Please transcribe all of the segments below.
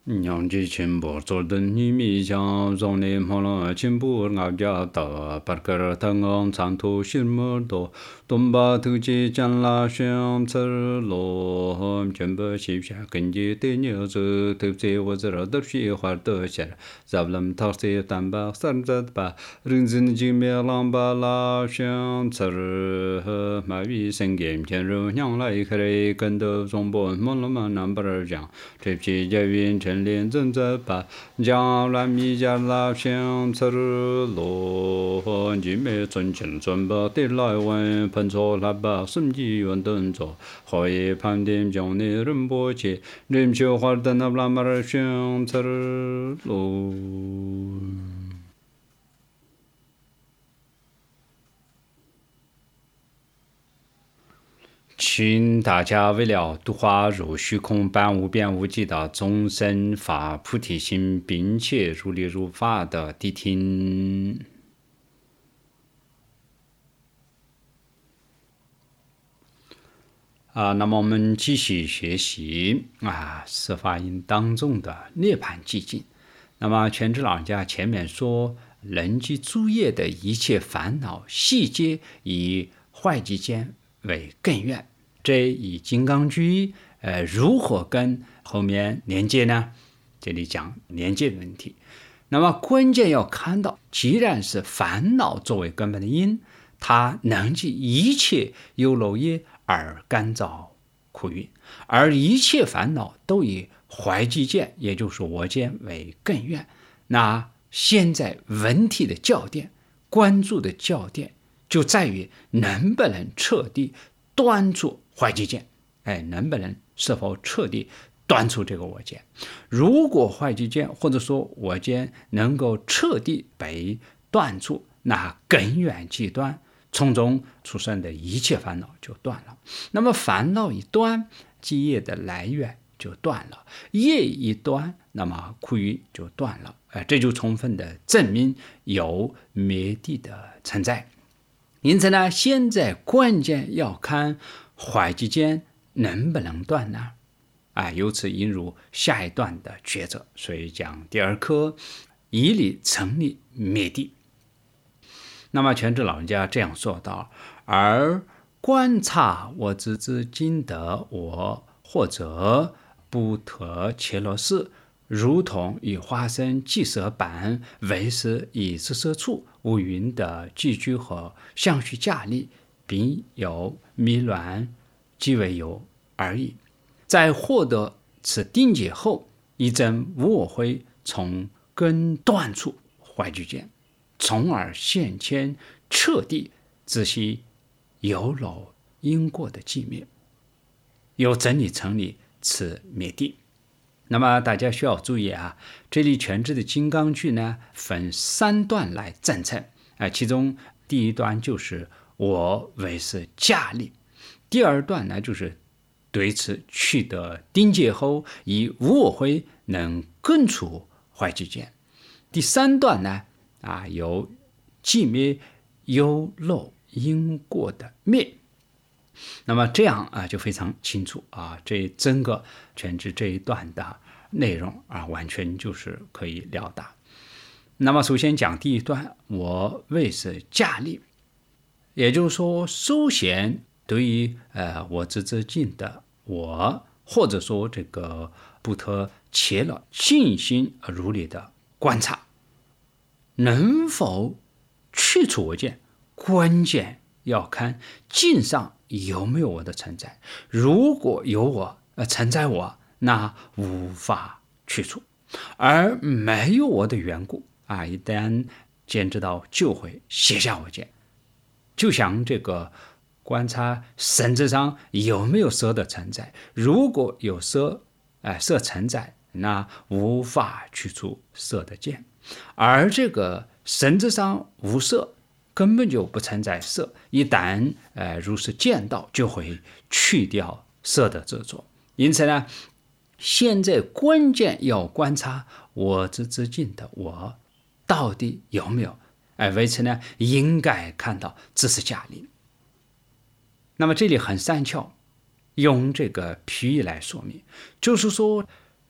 娘ji chimbo zolden nimi jiang zongni molo chimbo ngabja da parkar tangong chantu shilmo do domba tuji janla shem cer lo hom chimbo shibsha genji de nyo zu tupzi wazira dapshi hwar de shar zablam taksi tamba sarmzat ba rinzin jime lamba la shem cer ma wi sengem chen ru nyang lai kare gendo zongbo molo ma nambar jiang tupzi jawin chen连正在把将来米家老乡吃罗你没存钱准备的来问喷错喇叭甚至运动做可以盘点将你人不起人就花的那拉马乡吃罗请大家为了度化如虚空般无边无际的众生发菩提心，并且如理如法的谛听。那么我们继续学习四法音当中的涅槃寂静。那么全知老人家前面说，人际诸业的一切烦恼细节以坏极间为根源，这以金刚居如何跟后面连接呢？这里讲连接的问题。那么关键要看到，既然是烦恼作为根本的因，它能及一切有漏业而干燥苦蕴，而一切烦恼都以坏极见，也就是我见为根源。那现在问题的焦点，关注的焦点就在于能不能彻底断除坏极见，能不能是否彻底断除这个我见。如果坏极见或者说我见能够彻底被断除，那根源即断，从中出生的一切烦恼就断了。那么烦恼一断，积业的来源就断了，业一断，那么苦蕴就断了。这就充分的证明有灭地的存在。因此呢，现在关键要看坏极见能不能断呢？由此引入下一段的抉择。所以讲第二课，以理成立灭地。那么全知老人家这样说道：而观察我执之今的我，或者不特切罗士，如同以花生计色板为是以知色处无云的寄居和相续价力，并有迷乱即为有而已。在获得此定解后，一真无我会从根断除坏极见，从而现前彻底知悉有漏因果的寂灭，有真理成立此灭地。那么大家需要注意这里全知的金刚句呢，分3段来证成。其中第一段就是我为是价力，第二段呢就是对此取得定解后，以无我会能根除坏极见。第3段呢有寂灭有漏因果的灭。那么这样就非常清楚这整个全知这一段的内容完全就是可以了达。那么首先讲第一段，我为是价力，也就是说，首先对于我执之境的我，或者说这个不特切了信心如理的观察，能否去除我见，关键要看境上有没有我的存在。如果有我存在我，那无法去除；而没有我的缘故一旦见知到就会卸下我见。就像这个观察身子上有没有色的存在，如果有色存在，那无法去除色的见；而这个身子上无色，根本就不存在色，一旦如是见到，就会去掉色的执着。因此呢，现在关键要观察我执之境的我到底有没有，为此呢，应该看到这是假力。那么这里很善巧，用这个譬喻来说明，就是说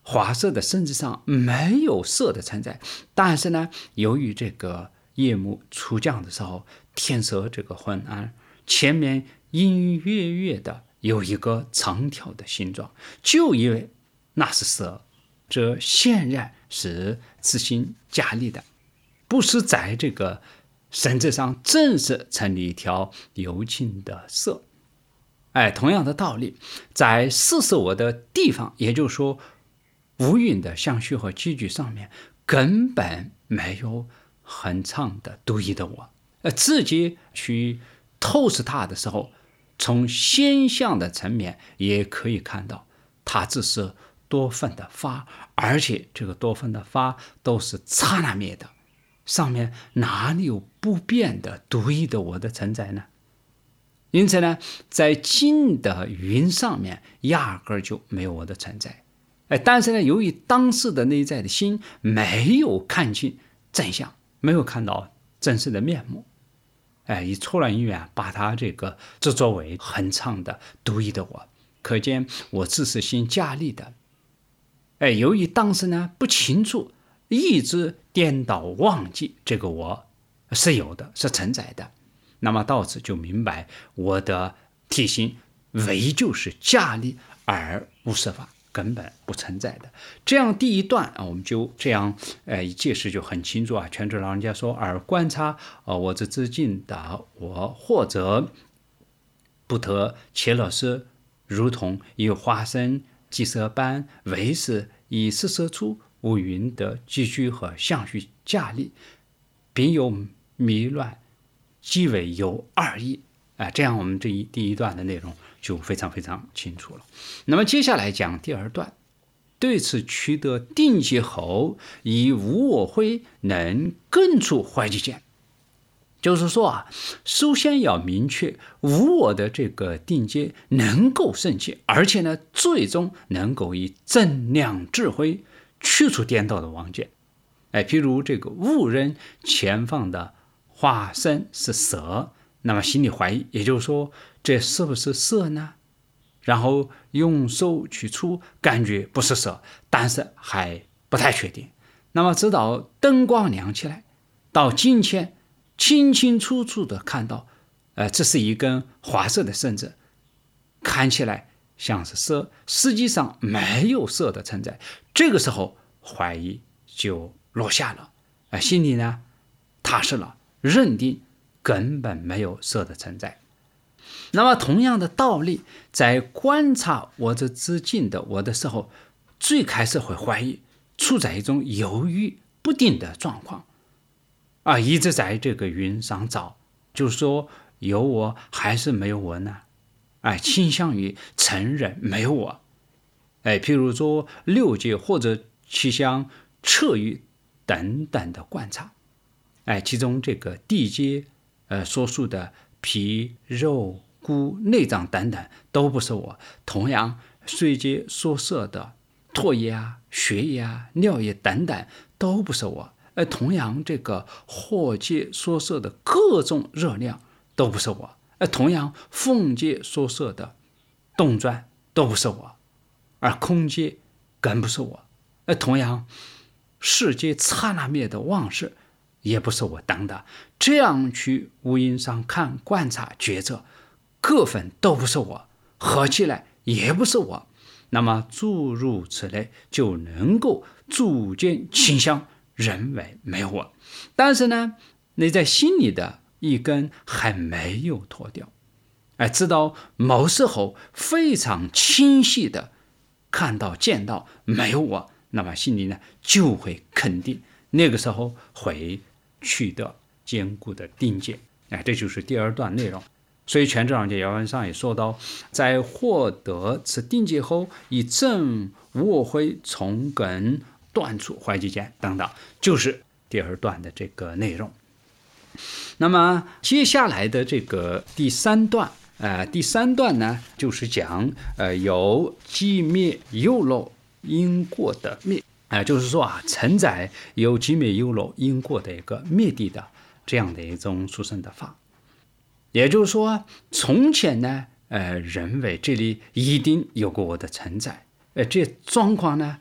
华色的身子上没有色的存在，但是呢，由于这个夜幕初降的时候，天色这个昏暗，前面隐隐约约的有一个长条的形状，就以为那是蛇，这显然是自行加力的，不是在这个身子上正是成立一条幽情的色。同样的道理，在四舍我的地方，也就是说无云的相续和积聚上面，根本没有很长的独一的我，自己去透视它的时候，从现象的层面也可以看到，它只是多分的发，而且这个多分的发都是刹那灭的，上面哪里有不变的独一的我的存在呢？因此呢，在近的云上面压根儿就没有我的存在。但是呢，由于当时的内在的心没有看清真相，没有看到真实的面目，以错乱因缘把它这个执着为很长的独一的我，可见我自是心加力的。由于当时呢不清楚，一直颠倒忘记这个我是有的，是存在的，那么到此就明白我的体性唯就是加力而无设法，根本不存在的。这样第一段我们就这样一解释就很清楚全智老人家说，而观察我之自尽的我，或者不得切了是如同以花生即色般，唯是以四色出无云的积聚和相续加力，并有迷乱即为有二义。这样我们第一段的内容就非常非常清楚了。那么接下来讲第二段，对此取得定解后，以无我慧能根除坏计见。就是说首先要明确无我的这个定解能够升起，而且呢，最终能够以正量智慧去除颠倒的妄见。譬如这个误认前方的花生是蛇，那么心里怀疑，也就是说这是不是蛇呢？然后用手去触，感觉不是蛇，但是还不太确定。那么直到灯光亮起来，到近前清清楚楚的看到，这是一根花色的绳子，看起来像是蛇，实际上没有蛇的存在。这个时候怀疑就落下了，心里呢踏实了，认定根本没有蛇的存在。那么同样的道理，在观察我这自尽的我的时候，最开始会怀疑，处在一种犹豫不定的状况一直在这个云上找，就是说有我还是没有我呢？倾向于承认没有我。譬如说六界或者气象彻域等等的观察，其中这个地界所述的皮肉骨内脏等等都不是我，同样水界所摄的唾液血液尿液等等都不是我，同样这个火界所摄的各种热量都不是我，同样风界所摄的动转都不是我，而空界更不是我，同样世界刹那灭的妄事也不是我当的。这样去无因上看观察抉择，各分都不是我，合起来也不是我，那么诸如此类就能够逐渐倾向认为没有我。但是呢，你在心里的一根还没有脱掉，直到某时候非常清晰的看到见到没有我，那么心里呢就会肯定，那个时候会取得坚固的定解。这就是第二段内容。所以全智老人家原文上也说到，在获得此定解后，以正无我慧从根断除坏计见等等，就是第二段的这个内容。那么接下来的这个第三段呢，就是讲有寂灭忧漏因果的灭，就是说承载有寂灭忧漏因果的一个灭地的这样的一种殊胜的法。也就是说，从前呢认为这里一定有过我的存在，这状况呢就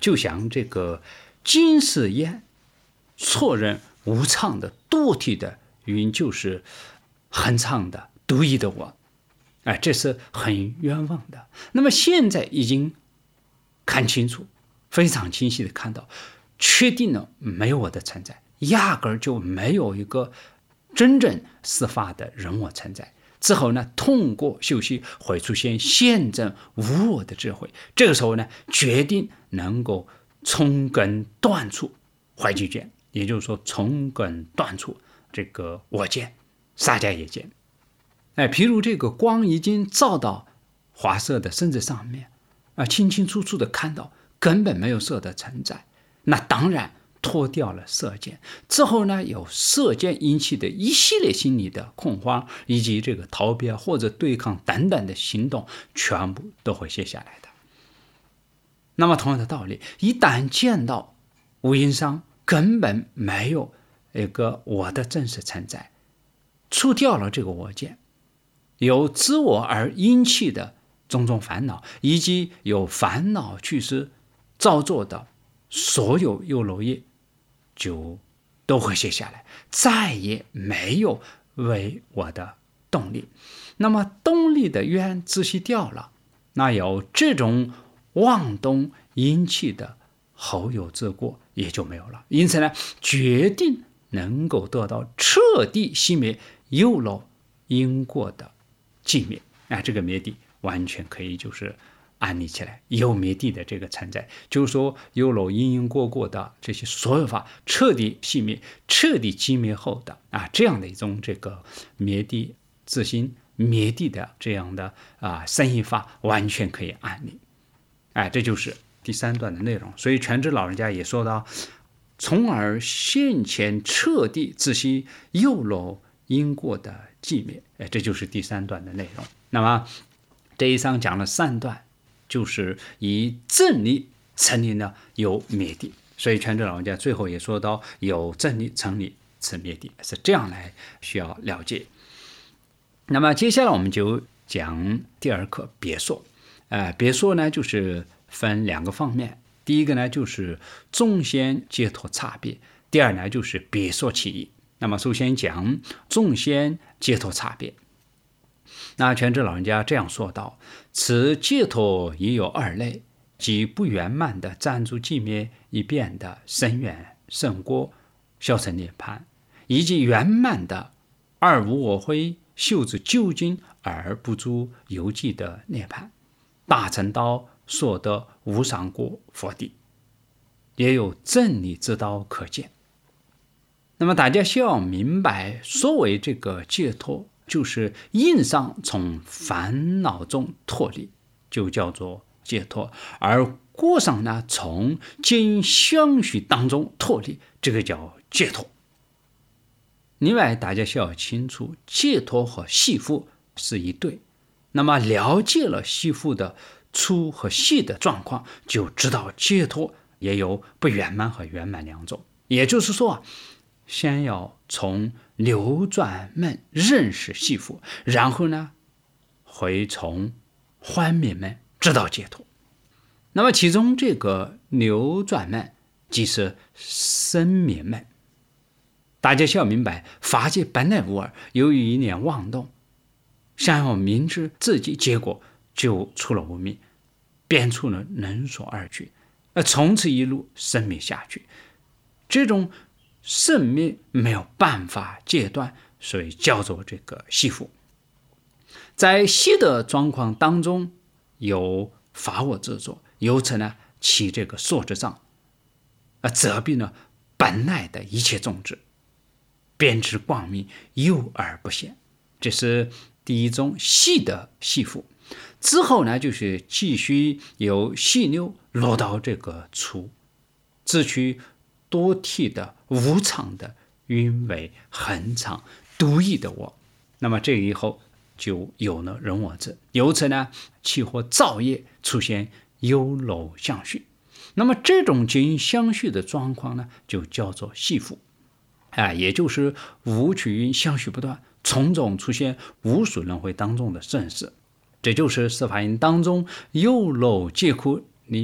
就像这个金是烟，错认无常的多体的云，就是很常的独一的我，这是很冤枉的。那么现在已经看清楚，非常清晰的看到，确定了没有我的存在，压根儿就没有一个真正司法的人我存在。之后呢，通过修习会出现现证无我的智慧，这个时候呢，决定能够从根断除坏境见，也就是说从根断除这个我见、萨迦耶见。譬如这个光已经照到华色的身子上面，清清楚楚的看到根本没有色的存在，那当然脱掉了色见之后呢，有色见引起的一系列心理的恐慌，以及这个逃避或者对抗等等的行动，全部都会卸下来的。那么同样的道理，一旦见到无因上根本没有一个我的真实存在，除掉了这个我见，由自我而引起的种种烦恼，以及有烦恼去是造作的所有忧漏业，就都会卸下来，再也没有为我的动力。那么动力的缘自息掉了，那有这种妄动引起的后有之过也就没有了。因此呢，决定能够得到彻底熄灭忧漏因果的寂灭。这个灭地完全可以就是安立起来，有灭地的这个存在，就是说忧漏因果的这些所有法彻底熄灭、彻底寂灭后的这样的一种这个灭地自心、灭地的这样的生意法，完全可以安立。这就是第3段的内容。所以全知老人家也说到，从而现前彻底自息忧漏因果的寂灭，这就是第3段的内容。那么这一章讲了3段，就是以正理成立呢有灭地，所以全知老人家最后也说到，有正理成立此灭地，是这样来需要了解。那么接下来我们就讲第2课别说。别说呢就是分2个方面，第一个呢就是众先解脱差别，第二呢就是别说其意。那么首先讲众先解脱差别。那全知老人家这样说道，此解脱也有2类，即不圆满的暂住寂灭一变的深远胜过小乘涅槃，以及圆满的二无我慧修之究竟而不住游记的涅槃，大乘道所得无上果佛地，也有正理之道可见。那么大家需要明白，所谓这个解脱，就是硬上从烦恼中脱离，就叫做解脱；而果上呢，从见因相续当中脱离，这个叫解脱。另外，大家需要清楚，解脱和系缚是一对。那么了解了系缚的粗和细的状况，就知道解脱也有不圆满和圆满2种。也就是说，先要从流转门认识系缚，然后呢，会从幻灭门知道解脱。那么其中这个流转门即是生灭门。大家需要明白，法界本来无二，由于一念妄动，想要明知自己，结果就出了无明，变出了能所而去，从此一路生灭下去。这种生灭没有办法戒断，所以叫做这个系缚。在系的状况当中，有法我执着，由此呢起这个所执障，遮蔽了本来的一切种子，变至光明，有而不显。这是第一种系的系缚。之后呢，就是继续由细流落到这个粗，自取多体的无常的云为恒常独一的我。那么这以后就有了人我执，由此呢起或造业，出现忧漏相续。那么这种见因相续的状况呢，就叫做系缚，也就是无取因相续不断，从中出现无数轮回当中的生死。这就是四法印当中忧漏皆苦里面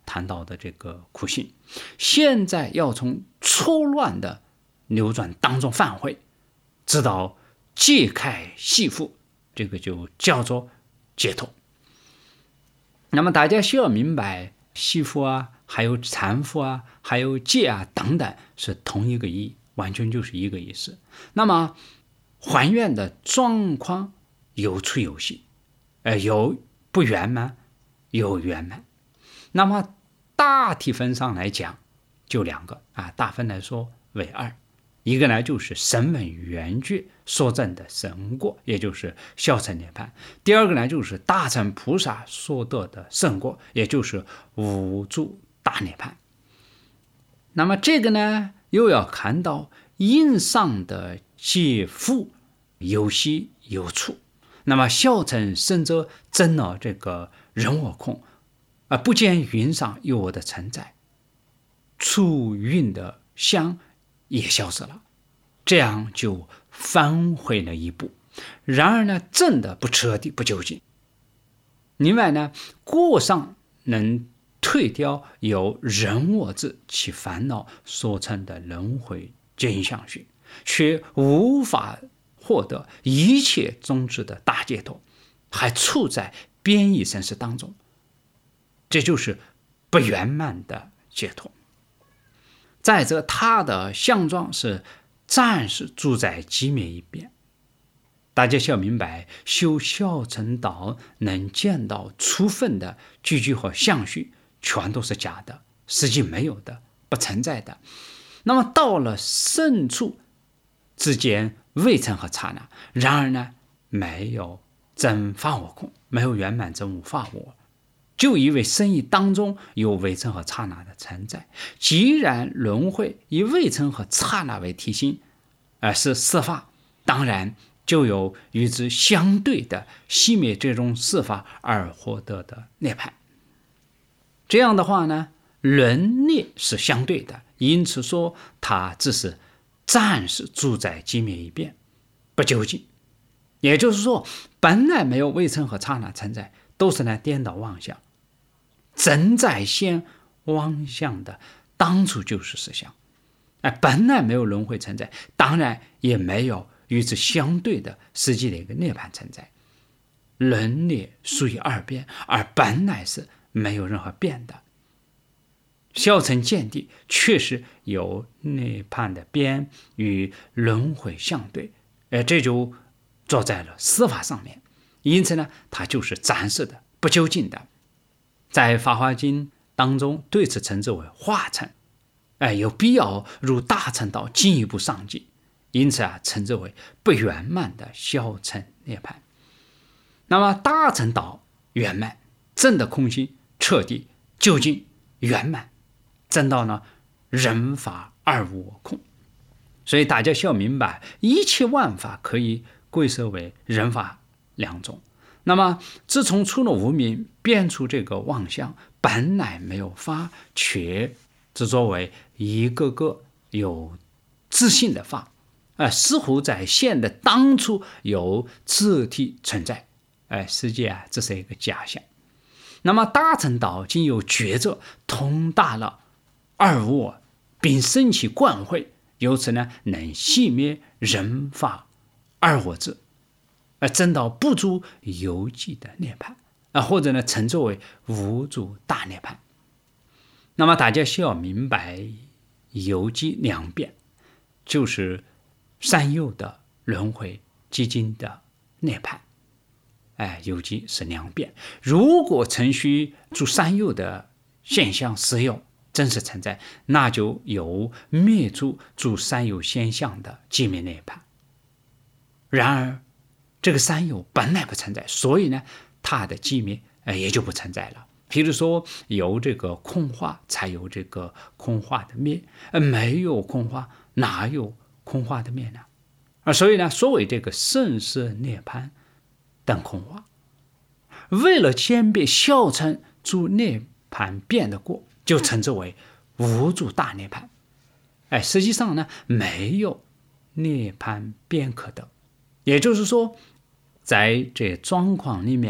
谈到的这个苦行，现在要从错乱的流转当中返回，直到解开系缚，这个就叫做解脱。那么大家需要明白，系缚啊，还有缠缚啊，还有戒啊等等，是同一个意义，完全就是一个意思。那么还愿的状况有出有细，有不圆满，有圆满。那么大体分上来讲，就两个啊，大分来说为二。一个呢就是声闻缘觉所证的神果，也就是小乘涅槃；第二个呢就是大乘菩萨所得的圣果，也就是无住大涅槃。那么这个呢，又要看到因上的解缚有息有处。那么小乘圣者证了这个人我空，不见云上有我的存在，出云的相也消失了，这样就返回了一步。然而呢，证的不彻底不究竟。另外呢，过上能退掉由人我执其烦恼所成的轮回真相学，却无法获得一切终止的大解脱，还处在变异生死当中，这就是不圆满的解脱。再者，他的相状是暂时住在寂灭一边。大家需要明白，修小乘道能见到处分的句句和相续，全都是假的，实际没有的，不存在的。那么到了圣处之间未曾和刹那，然而呢，没有真法我空，没有圆满真无法我，就以为生意当中有未曾和刹那的存在。既然轮回以未曾和刹那为体性，是四法，当然就有与之相对的熄灭这种四法而获得的涅槃。这样的话呢，轮涅是相对的，因此说它只是暂时住在寂灭一边，不究竟。也就是说，本来没有未曾和刹那存在，都是来颠倒妄想。真在现妄想的当初就是实相，本来没有轮回存在，当然也没有与之相对的实际的一个涅槃存在。轮涅属于二变，而本来是没有任何变的。小乘见地确实有涅槃的边与轮回相对，这就坐在了四法上面，因此呢，它就是暂时的不究竟的。在《法华经》当中对此称之为化乘，有必要如大乘道进一步上进，因此称之为不圆满的小乘涅槃。那么大乘道圆满，证的空性彻底究竟圆满，证到呢人法二无我空。所以大家需要明白，一切万法可以归摄为人法两种。那么自从出了无明，变出这个妄想，本来没有法，却只作为一个个有自信的法，似乎在现的当初有自体存在，实际这是一个假象。那么大乘道经有觉者通达了二无我，并生起观慧，由此呢能熄灭人法二我执，证到不住游记的涅槃，或者呢称作为无住大涅槃。那么大家需要明白，游记两变，就是三有的轮回寂静的涅槃。游记是两变。如果程序住三有的现象实有真实存在，那就有灭住三有现象的寂灭涅槃。然而这个三有本来不存在，所以呢它的寂灭也就不存在了。譬如说有这个空化，才有这个空化的灭，没有空化哪有空化的灭呢？所以呢，所谓这个生死涅槃等空化，为了鉴别小乘住涅槃变的过，就称之为无住大涅槃。实际上呢，没有涅槃变可得。也就是说，在这状况里面，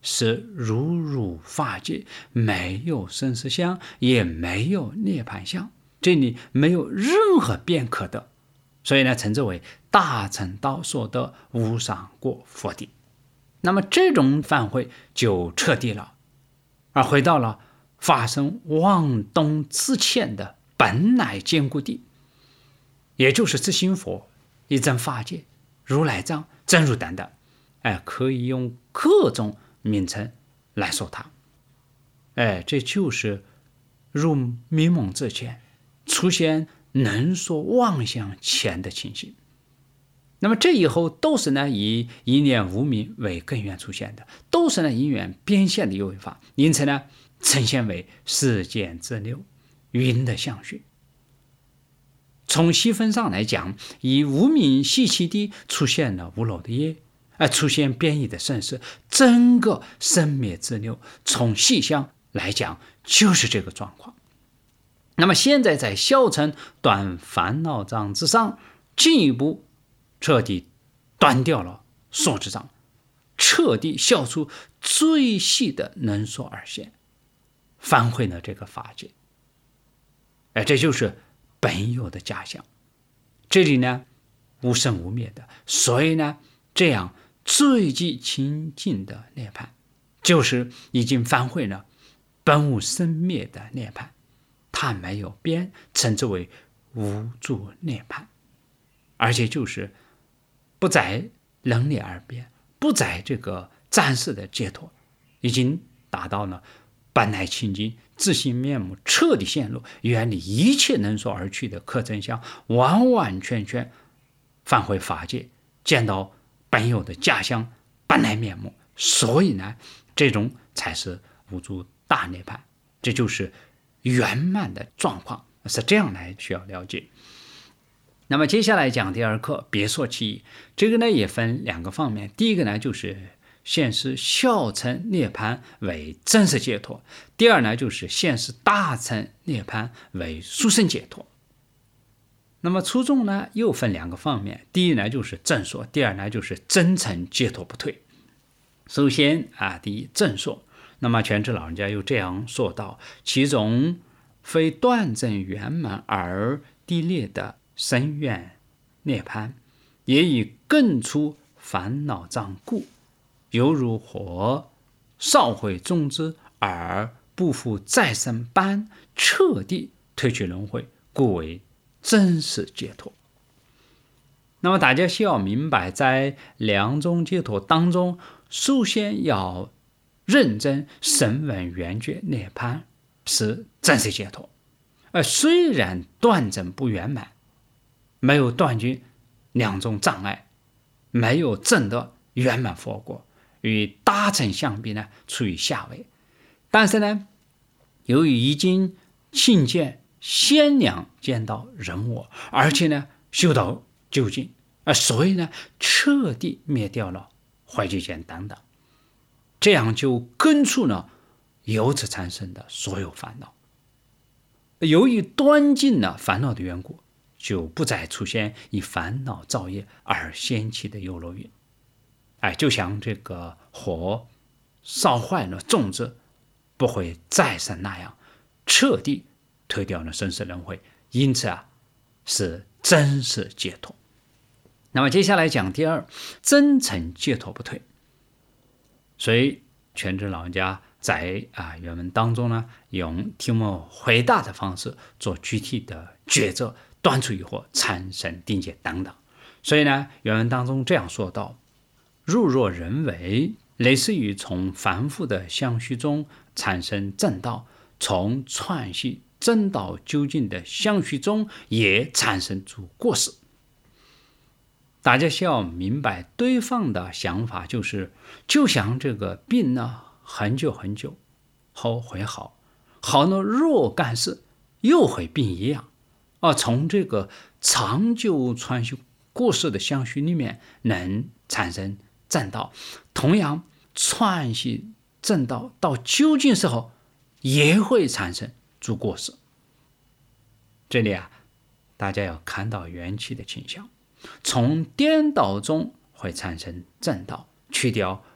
是如入法界，没有生死相，也没有涅槃相，这里没有任何变可得，所以呢，称之为大乘道所得无上果佛地。那么这种反会就彻底了，而回到了发生妄动自欠的本来坚固地，也就是自心佛、一真法界、如来藏、真如等等，可以用各种名称来说它。这就是入迷蒙之前出现能说妄想前的情形。那么这以后都是呢以一念无明为根源出现的，都是呢因缘变现的有为法，因此呢呈现为世间之流云的相续。从细分上来讲，以无明细气地出现了无漏的业，出现变异的生死，整个生灭之流从细相来讲就是这个状况。那么现在在小乘断烦恼障之上，进一步彻底断掉了所知障，彻底消除最细的能所而现，反回了这个法界。这就是本有的假象，这里呢无生无灭的，所以呢这样最极清净的涅槃，就是已经反回了本无生灭的涅槃，它没有变，称之为无住涅槃，而且就是不再能力而变，不在这个暂时的解脱，已经达到了本来清净自性面目彻底显露，远离一切能所而去的客真相，完完全全返回法界，见到本有的假象本来面目。所以呢这种才是无住大涅槃，这就是圆满的状况，是这样来需要了解。那么接下来讲第二课别说其意，这个呢也分两个方面，第一个呢就是现实小乘涅槃为真实解脱，第二呢就是现实大乘涅槃为殊胜解脱。那么初中呢又分两个方面，第一呢就是正说，第二呢就是真诚解脱不退。首先第一正说，那么全知老人家又这样说道，其中非断证圆满而地劣的深远涅槃，也以更出烦恼障故，犹如火烧毁种子而不复再生般，彻底退去轮回，故为真实解脱。那么大家需要明白，在两种解脱当中，首先要认真审问圆觉涅槃是真实解脱，虽然断证不圆满，没有断尽两种障碍，没有证得圆满佛果，与大乘相比呢处于下位，但是呢由于已经亲见先良见到人我，而且呢修到究竟，所以呢彻底灭掉了坏计见等等，这样就根除了由此产生的所有烦恼。由于断尽了烦恼的缘故，就不再出现以烦恼造业而掀起的忧乐云。就像这个火烧坏了种子，不会再生那样，彻底推掉了生死轮回，因此是真实解脱。那么接下来讲第二，真诚解脱不退。所以全知老人家在原文当中呢，用题目回答的方式做具体的抉择，断除疑惑，产生定解等等。所以呢原文当中这样说道，如若人为类似于从凡夫的相续中产生正道，从串系正道究竟的相续中也产生出过失。大家需要明白对方的想法，就像这个病呢很久很久后会好，好了若干事又会病一样，从这个长久传续过失的相续里面能产生正道，同样串系正道到究竟时候也会产生出过失。这里大家要看到缘起的倾向，从颠倒中会产生正道，去掉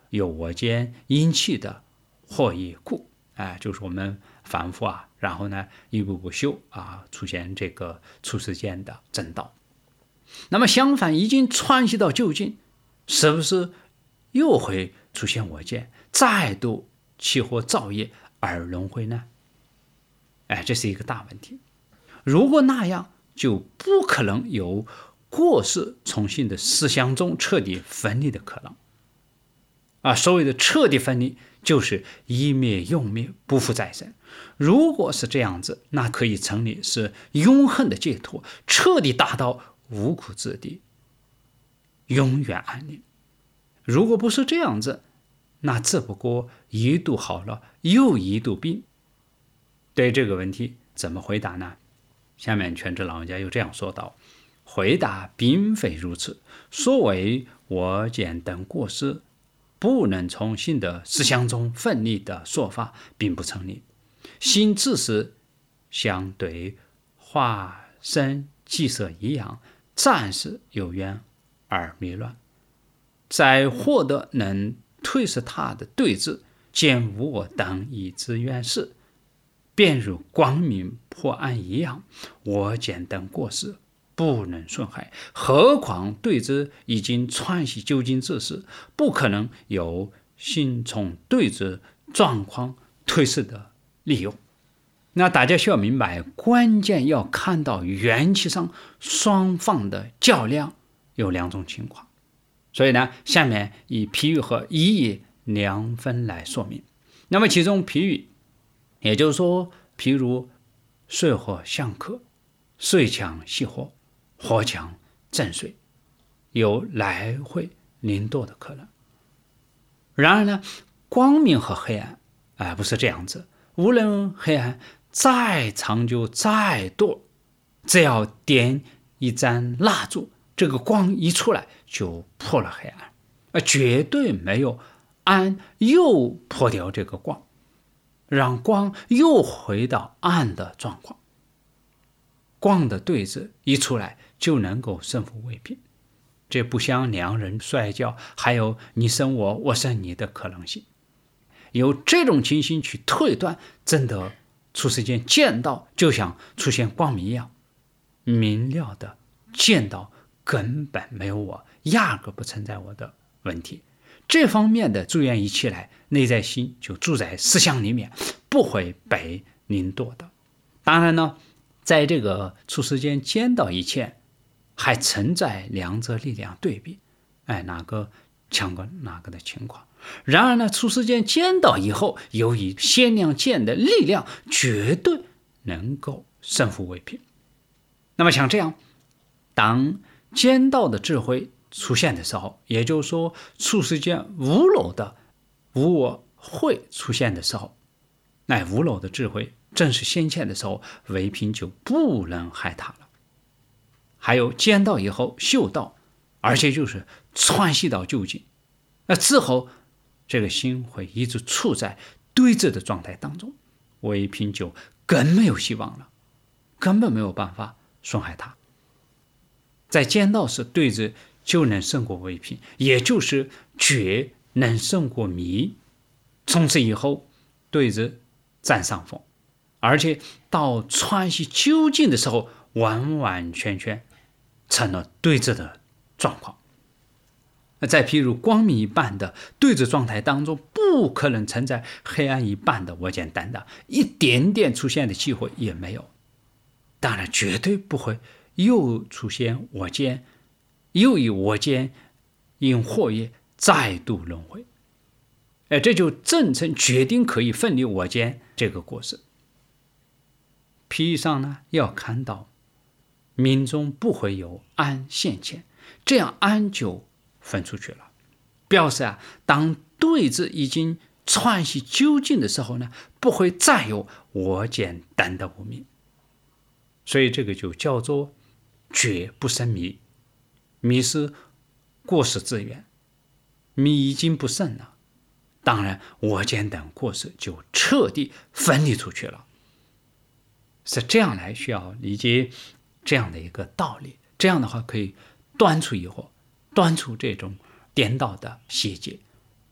有我见阴气的惑业故，就是我们反复然后呢一步步修出现这个出世间的正道。那么相反，已经串习到究竟，是不是又会出现我见，再度起惑造业而轮回呢？这是一个大问题。如果那样，就不可能有过世重新的思想中彻底分离的可能。所谓的彻底分离，就是一灭永灭，不复再生。如果是这样子，那可以成立是永恒的解脱，彻底达到无苦之地，永远安宁。如果不是这样子，那只不过一度好了又一度病。对这个问题怎么回答呢？下面全知老人家又这样说道：回答并非如此，所谓我见等过失不能从心的思想中分离的说法并不成立。心只是相对化身即色一样，暂时有缘而迷乱，在获得能退失他的对峙，见无我等已之缘时，便如光明破暗一样，我见等过失不能损害，何况对之已经串习究竟之时，不可能有心从对之状况退失的理由。那大家需要明白，关键要看到元气上双方的较量有两种情况。所以呢，下面以譬喻和意义两分来说明。那么其中譬喻，也就是说，譬如水火相克，水强熄火，火强震水，有来回临堕的可能。然而呢，光明和黑暗不是这样子。无论黑暗再长久再多，只要点一盏蜡烛，这个光一出来就破了黑暗，绝对没有暗又破掉这个光，让光又回到暗的状况。光的对峙一出来就能够胜负为平，这不像两人摔跤还有你胜我我胜你的可能性。有这种情形去推断，真的出世间见到就像出现光明一样，明了的见到根本没有我，压根不存在我的问题。这方面的诸缘一起来，内在心就住在思想里面，不会被拧堕的。当然呢，在这个出世间见到以前，还存在两者力量对比，哪个强过哪个的情况。然而呢，出世间见到以后，由于限量见的力量，绝对能够胜负为平。那么像这样，当见到的智慧出现的时候，也就是说出世间无漏的无我会出现的时候，无漏的智慧正是显现的时候，为平就不能害他了。还有见到以后修道，而且就是串习到究竟，那之后这个心会一直处在对峙的状态当中，为平就更没有希望了，根本没有办法损害他。在见到时对峙就能胜过为平，也就是觉能胜过迷，从此以后对峙占上风，而且到串习究竟的时候，完完全全成了对峙的状况。在譬如光明一般的对峙状态当中，不可能存在黑暗一般的我见担当，一点点出现的机会也没有。当然绝对不会又出现我见，又以我见因惑业再度轮回。这就正称决定可以分离我见这个过失。譬喻上呢，要看到命中不会有暗现前，这样暗就分出去了，表示当对峙已经串习究竟的时候呢，不会再有我见担的无明。所以这个就叫做觉不生迷，迷是过失之源，迷已经不生了，当然我见等过失就彻底分离出去了。是这样来需要理解这样的一个道理，这样的话可以断除疑惑，断除这种颠倒的邪见。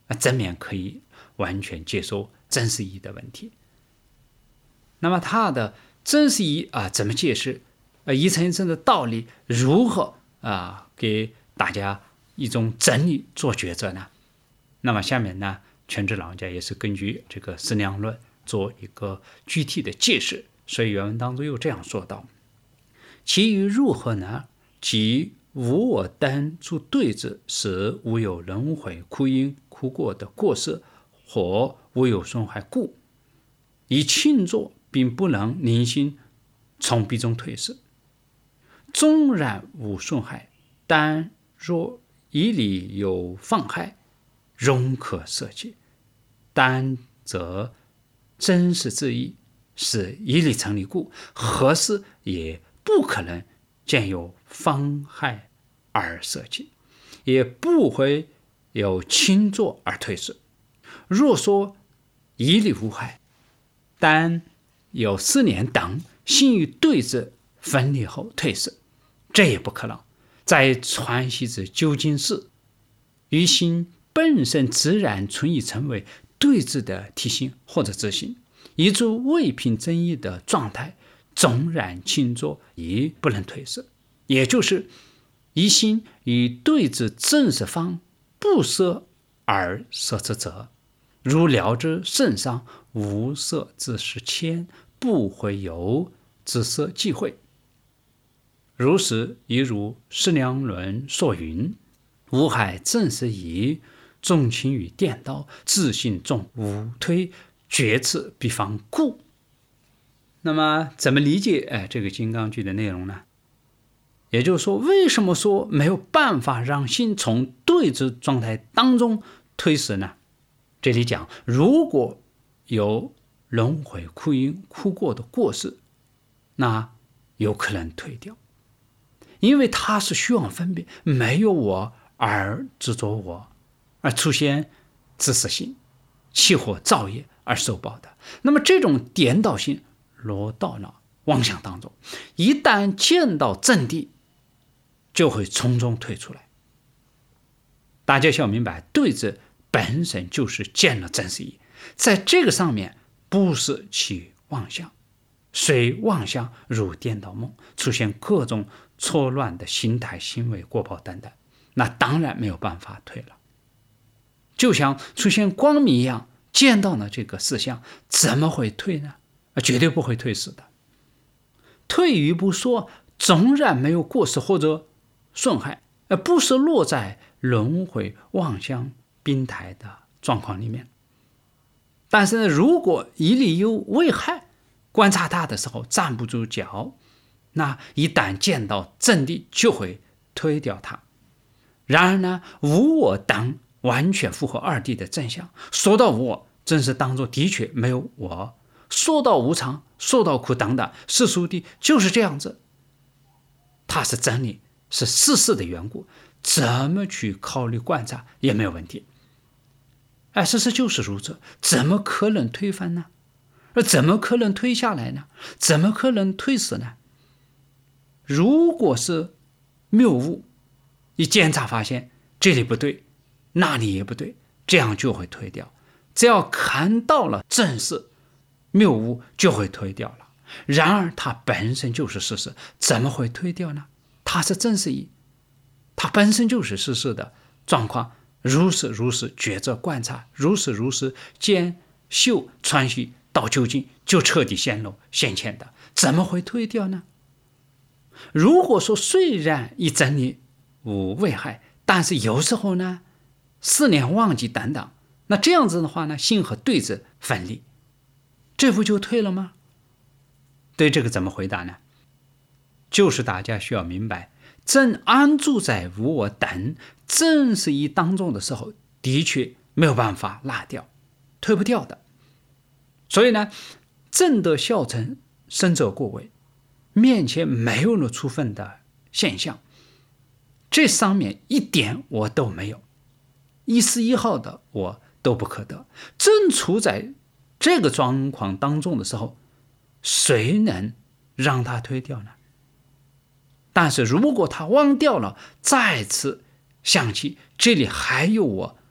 正面可以完全接受真实义的问题。那么它的真实义怎么解释？一层一层的道理如何给大家一种真理做抉择呢？那么下面呢，全知老人家也是根据这个思量论做一个具体的解释。所以原文当中又这样说道：其余如何呢？即无我等诸对治，使无有轮回苦因苦果的过失，或无有损害故，以轻作并不能令心从彼中退失。纵然无损害，但若以理有妨害，仍可舍弃。但则真实之意是以理成立故，何事也不可能见有妨害而舍弃，也不会有轻作而退失。若说以理无害，但有4年等心与对治分离后退失，这也不可能。在传习之究竟是，于心本身自然存已成为对治的体性或者自性，一诸未凭真意的状态，纵然轻作也不能退失。也就是一心以对治正实方不舍而舍之者，如辽之圣上无舍之时迁，不会有之舍忌讳。如是亦如释量论所云：无害正是以重轻于颠倒，自信重无推，决此必方故。那么怎么理解这个金刚句的内容呢？也就是说，为什么说没有办法让心从对治状态当中退失呢？这里讲，如果有轮回苦因苦果的过失，那有可能退掉，因为它是虚妄分别，没有我而执着我，而出现自私心，起火造业而受报的。那么这种颠倒性落到了妄想当中，一旦见到正谛，就会从中退出来。大家需要明白，对治本身就是见了真实义，在这个上面不是起妄想，随妄想如颠倒梦，出现各种错乱的心态行为过报等等，那当然没有办法退了。就像出现光明一样，见到了这个事项，怎么会退呢？绝对不会退失的。退于不说，纵然没有过失或者损害，不是落在轮回妄想病态的状况里面。但是呢，如果以理有危害，观察它的时候站不住脚，那一旦见到正谛，就会推掉它。然而呢，无我等完全符合二谛的真相。说到我，正是当作的确没有我；说到无常，说到苦等等，世俗谛就是这样子。它是真理，是事实的缘故，怎么去考虑观察也没有问题。事实就是如此，怎么可能推翻呢？而怎么可能推下来呢？怎么可能推死呢？如果是谬误，一检查发现这里不对，那里也不对，这样就会推掉。只要看到了正事，谬误就会推掉了。然而它本身就是事实，怎么会推掉呢？它是真实义，它本身就是事实的状况，如是如是抉择观察，如是如是见修传习到究竟，就彻底显露现前的，怎么会推掉呢？如果说虽然一真理无危害，但是有时候呢4年忘记等等，那这样子的话呢，心和对治分离，这不就退了吗？对这个怎么回答呢？就是大家需要明白，正安住在无我等正是一当中的时候，的确没有办法拉掉，退不掉的。所以呢，正得效成，生者过位，面前没有了处分的现象，这上面一点我都没有，1丝1毫的我都不可得。正处在这个状况当中的时候，谁能让他推掉呢？但是如果他忘掉了，再次想起这里还有我，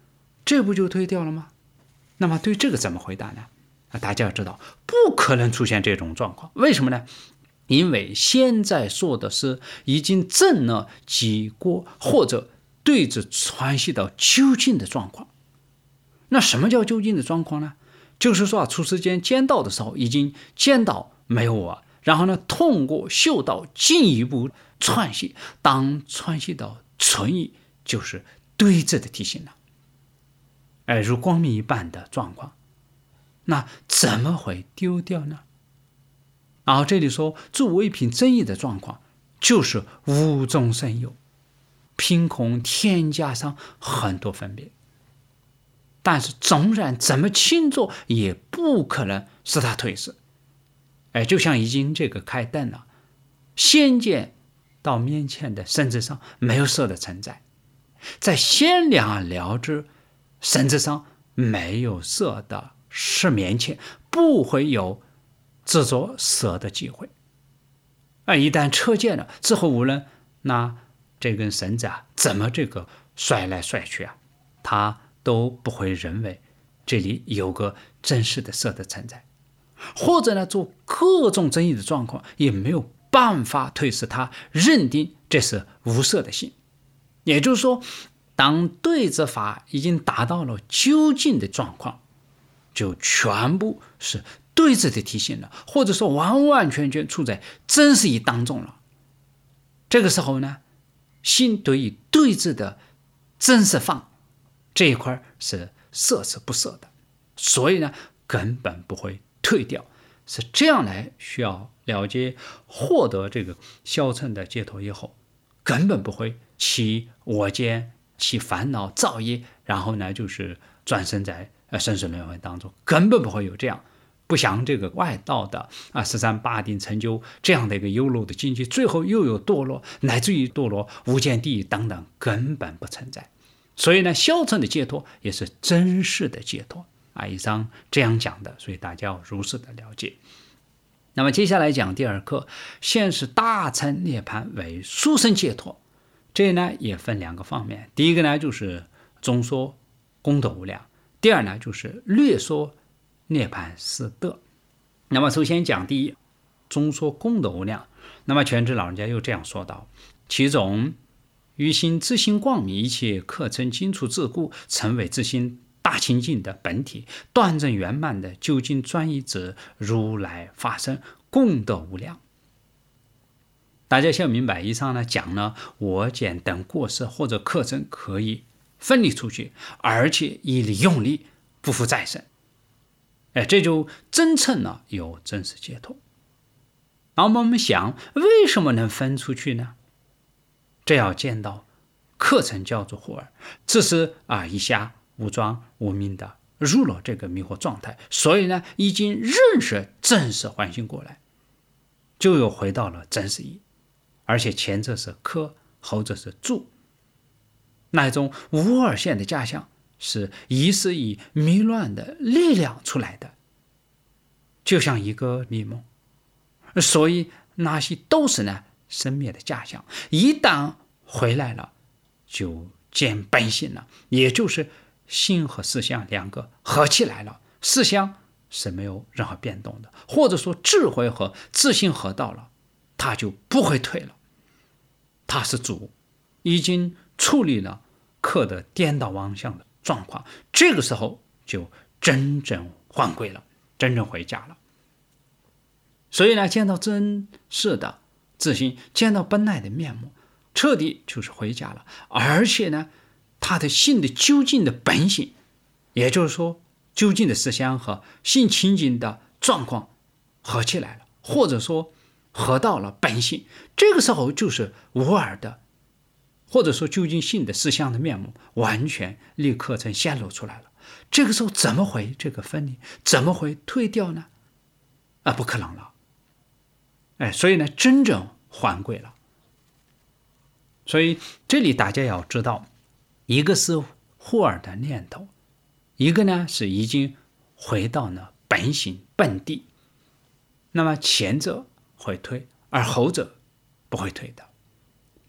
这不就退掉了吗？那么对这个怎么回答呢？大家要知道，不可能出现这种状况。为什么呢？因为现在说的是已经证了己过或者对子传系到究竟的状况。那什么叫究竟的状况呢？就是说出世间见到的时候已经见到没有我，然后呢通过嗅道进一步传系，当传系到存意，就是对子的体现了。如光明一般的状况，那怎么会丢掉呢？然后这里说诸唯品争议的状况，就是无中生有，凭空添加上很多分别，但是纵然怎么轻做，也不可能使它退失。就像已经这个开灯了，先见到面前的绳子上没有色的存在，在先两了知绳子上没有色的是面前，不会有制作色的机会。一旦彻见了之后，无论那这根绳子怎么这个甩来甩去它都不会认为这里有个真实的色的存在，或者呢做各种争议的状况，也没有办法推使它认定这是无色的性。也就是说，当对治法已经达到了究竟的状况，就全部是对治的体现了，或者说完完全全处在真实义当中了。这个时候呢，心对于对治的真实放这一块是色是不色的，所以呢根本不会退掉。是这样来需要了解，获得这个消沉的解脱以后，根本不会起我见，起烦恼造业，然后呢就是转生在生死轮回当中，根本不会有这样。不像这个外道的13八定成就这样的一个优柔的境界，最后又有堕落，乃至于堕落无间地狱等等，根本不存在。所以呢，消沉的解脱也是真实的解脱以上这样讲的，所以大家要如实的了解。那么接下来讲第二课，现是大乘涅槃为殊胜解脱。这呢也分两个方面，第一个呢就是中说功德无量，第二呢就是略说涅槃四德。那么首先讲第一，中说功德无量。那么全知老人家又这样说道：其中于心自性光明，一切课程精处自故，成为自心大清净的本体，断证圆满的究竟专一者，如来发生功德无量。大家先明白，以上呢讲了我见等过失或者课程可以分离出去，而且以力用力不复再生。这就真正呢有真实解脱。然后我们想，为什么能分出去呢？这要见到课程叫做惑耳，这是一下无装无明的入了这个迷惑状态，所以呢已经认识真实唤醒过来，就又回到了真实义。而且前者是科，后者是住，那种无二线的假象是疑似以迷乱的力量出来的，就像一个迷梦。所以那些都是呢生灭的假象，一旦回来了就见本性了，也就是心和思想两个合起来了，思想是没有任何变动的，或者说智慧和自信合到了，它就不会退了。它是主，已经处理了客的颠倒妄想的状况，这个时候就真正还归了，真正回家了。所以呢，见到真实的自信，见到本来的面目，彻底就是回家了。而且呢，他的性的究竟的本性，也就是说究竟的思想和性情境的状况合起来了，或者说合到了本性，这个时候就是无二的，或者说究竟性的思想的面目完全立刻成显露出来了。这个时候怎么会这个分离，怎么会退掉呢？不可能了。所以呢真正还归了。所以这里大家要知道，一个是惑耳的念头，一个呢是已经回到了本性本地。那么前者会退，而后者不会退的。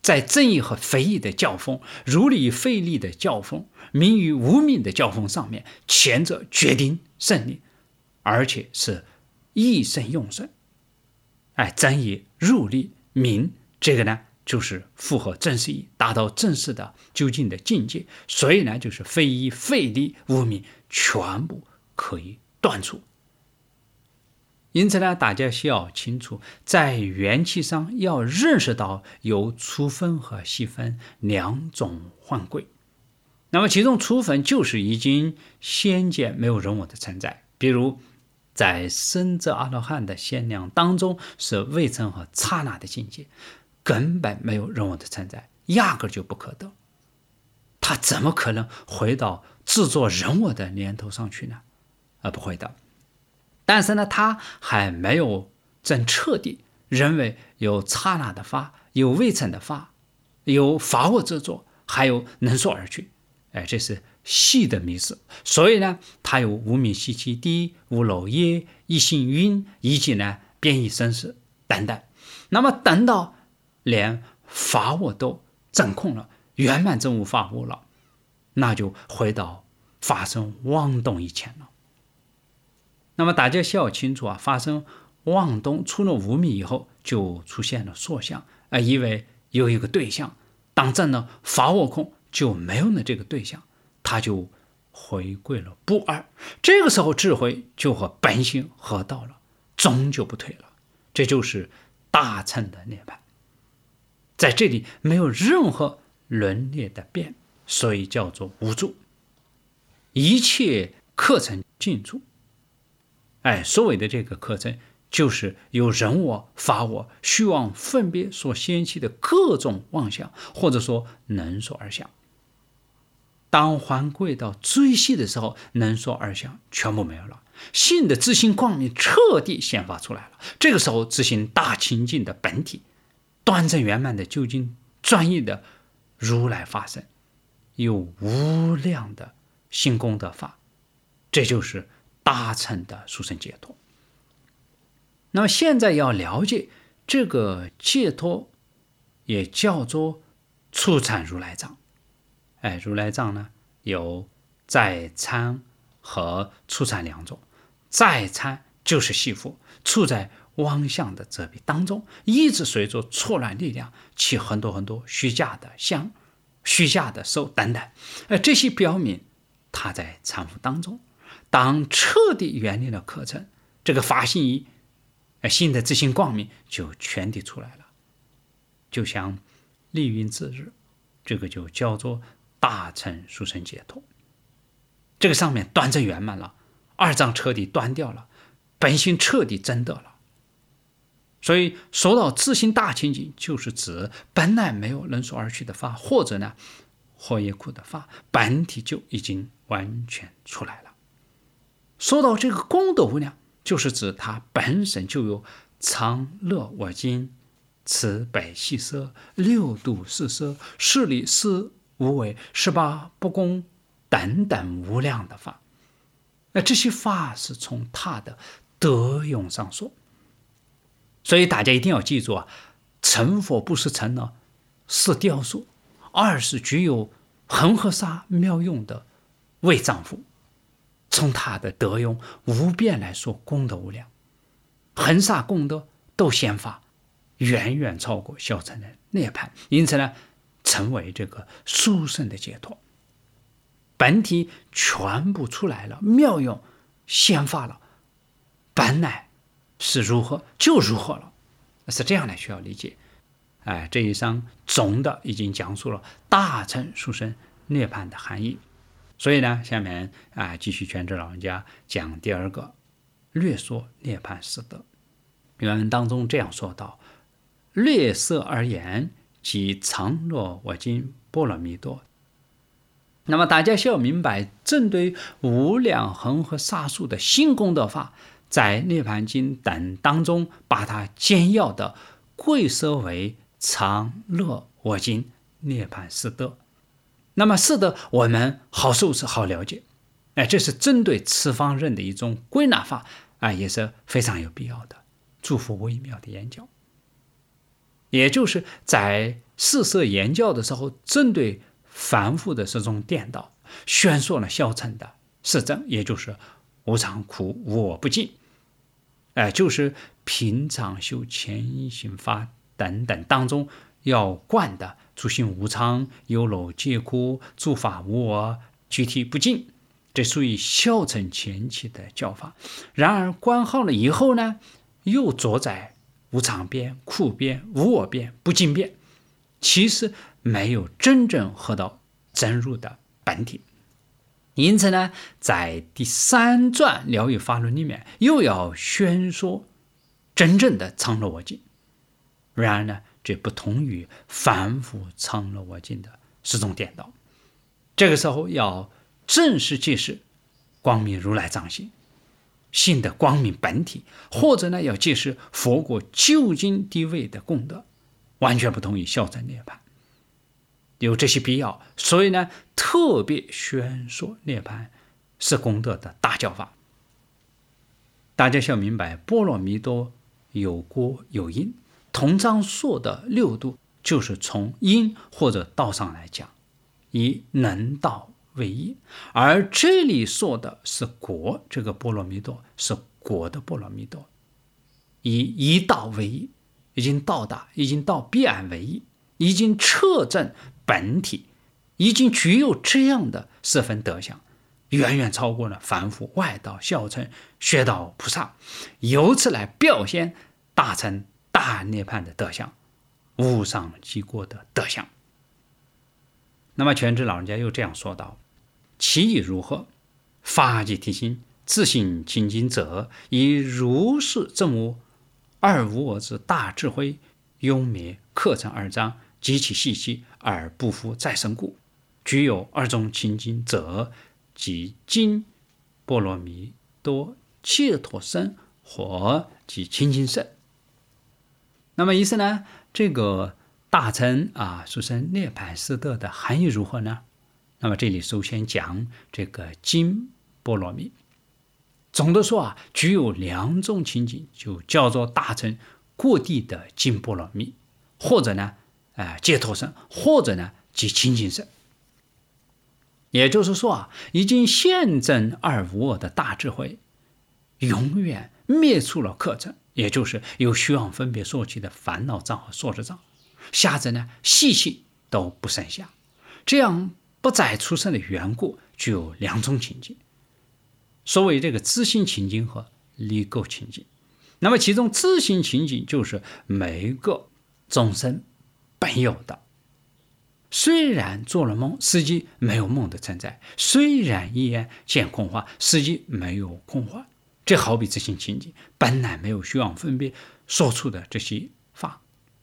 在正义和非义的交锋，如理非理的交锋，名与无名的交锋上面，前者决定胜利，而且是一胜用胜。真义入理明，这个呢就是符合正视义，达到正视的究竟的境界。所以呢，就是非义非理无明全部可以断除。因此呢，大家需要清楚，在元气上要认识到有粗分和细分两种换轨。那么其中粗分就是已经先见没有人我的存在，比如在深遮阿罗汉的限量当中，是未曾和刹那的境界，根本没有人我的存在，压根就不可得。他怎么可能回到制作人我的年头上去呢？不会的。但是呢，他还没有真彻底认为有刹那的法，有未曾的法，有法我之作，还有能说而去。这是细的迷失。所以呢，他有无明习气低、无漏业、一心晕，以及呢变异生死等等。那么等到连法我都真空了，圆满真无法无了，那就回到发生妄动以前了。那么大家需要清楚发生妄动出了无明以后，就出现了所相，以为有一个对象，当真了法我空，就没有了这个对象，他就回归了不二。这个时候智慧就和本性合道了，终究不退了。这就是大乘的涅槃，在这里没有任何轮列的变，所以叫做无住，一切课程尽住。所谓的这个课程，就是由人我、法我、虚妄分别所掀起的各种妄想，或者说能说而想。当还归到最细的时候，能说而想全部没有了，性的自性光明彻底显发出来了。这个时候，自性大清净的本体，端正圆满的究竟专一的如来法身，有无量的性功德法，这就是大乘的殊胜解脱。那么现在要了解这个解脱，也叫做初参如来藏。如来藏呢，有在参和初参两种。在参就是系缚，处在妄相的遮蔽当中，一直随着错乱力量起很多很多虚假的相、虚假的受等等。这些表明他在参缚当中。当彻底远离了课程，这个法性一新的自性光明就全体出来了，就像丽云自日，这个就叫做大乘殊胜解脱。这个上面端正圆满了，二障彻底断掉了，本性彻底真得了。所以说到自性大清净，就是指本来没有能说而去的法，或者呢或也苦的法，本体就已经完全出来了。说到这个功德无量，就是指它本身就有常乐我净、慈悲喜舍、六度四摄、事理四无为、18不共等等无量的法。这些法是从他的德用上说。所以大家一定要记住成佛不是成了是雕塑，二是具有恒河沙妙用的为丈夫。从他的德用无边来说，功德无量，恒沙功德都显发，远远超过小乘的涅槃。因此呢，成为这个殊胜的解脱，本体全部出来了，妙用显发了，本来是如何就如何了，是这样来需要理解。这一章总的已经讲述了大乘殊胜涅槃的含义。所以呢，下面继续全知老人家讲第二个，略说涅槃四德。原文当中这样说道：略色而言，即常乐我净波罗蜜多。那么大家需要明白，针对无量恒河沙数的新功德法，在涅槃经等当中，把它简要的归摄为常乐我净涅槃四德。那么四德我们好受持好了解，这是针对此方人的一种归纳法，也是非常有必要的，祝福微妙的研究。也就是在四摄言教的时候，针对凡夫的这种颠倒，宣说了小乘的实证，也就是无常苦无我不净，就是平常修前行法等等当中要贯的诸行无常、有漏皆苦、诸法无我、具体不净，这属于小乘前期的教法。然而观好了以后呢，又着在无常边、苦边、无我边、不净边，其实没有真正合到真如的本体。因此呢，在第三传疗愈法论里面，又要宣说真正的常乐我净。然而呢，这不同于凡夫常乐我净的十种颠倒。这个时候要正式揭示光明如来藏性，性的光明本体，或者呢要揭示佛果究竟地位的功德，完全不同于小乘涅槃。有这些必要，所以呢特别宣说涅槃是功德的大教法。大家要明白，波罗蜜多有果有因，通常说的六度就是从因或者道上来讲，以能道为因，而这里说的是果，这个波罗蜜多是果的波罗蜜多，以一道为因，已经到达，已经到彼岸为因，已经彻证本体，已经具有这样的十分德相，远远超过了凡夫、外道、小乘、学道菩萨，由此来表现大乘大涅槃的德相，无上极过的德相。那么全知老人家又这样说道：其意如何？法即体心，自性清净者，以如是证悟二无我之大智慧，永灭客成二障，极其细细而不复再生故。具有二种清净者，即经波罗蜜多解脱身，或即清净身。那么意思呢，这个大乘殊生涅槃四德的含义如何呢？那么这里首先讲这个经波罗蜜。总的说具有两种清净，就叫做大乘过地的经波罗蜜，或者呢解脱身，或者呢即清净身。也就是说已经现证二无我的大智慧，永远灭除了客尘，也就是由虚妄分别所起的烦恼障和所知障，下者呢习气都不剩下，这样不再出生的缘故，具有两种情境。所谓这个自性情境和离垢情境。那么其中自性情境就是每一个众生本有的，虽然做了梦，实际没有梦的存在；虽然一眼见空花，实际没有空花。这好比自性情境，本来没有虚妄分别说出的这些法。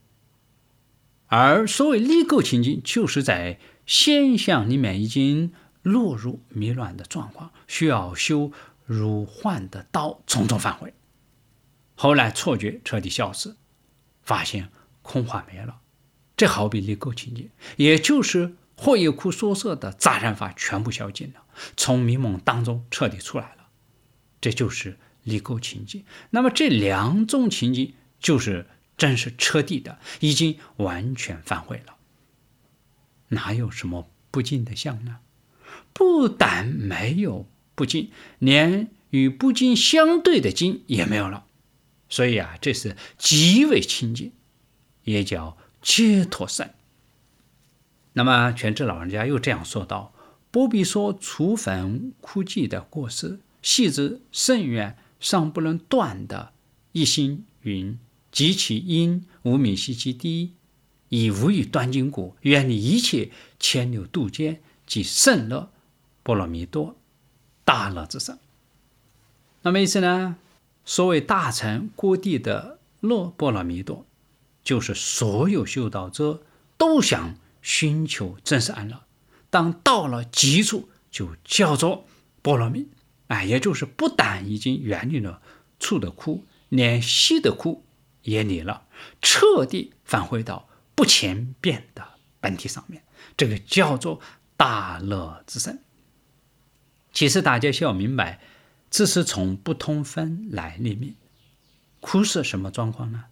而所谓离垢情境，就是在现象里面已经落入迷乱的状况，需要修如幻的道从中返回。后来错觉彻底消失，发现空花没了，这好比离垢情境，也就是或有苦所摄的杂染法全部消尽了，从迷蒙当中彻底出来了，这就是离垢情境。那么这两种情境就是真是彻底的，已经完全反悔了，哪有什么不净的相呢？不但没有不净，连与不净相对的净也没有了。所以这是极为清净，也叫解脱身。那么全知老人家又这样说道：不必说除坟枯寂的过失，系之甚远尚不能断的一心云，及其因无明习其地，以无欲断尽故，远离一切牵流度间，即甚乐波罗蜜多大乐之身。那么意思呢，所谓大乘过地的乐波罗蜜多，就是所有修道者都想寻求真实安乐，当到了极处就叫做波罗蜜，也就是不但已经远离了处的苦，连息的苦也离了，彻底返回到不前变的本体上面，这个叫做大乐之身。其实大家需要明白，这是从不同分来立名。苦是什么状况呢？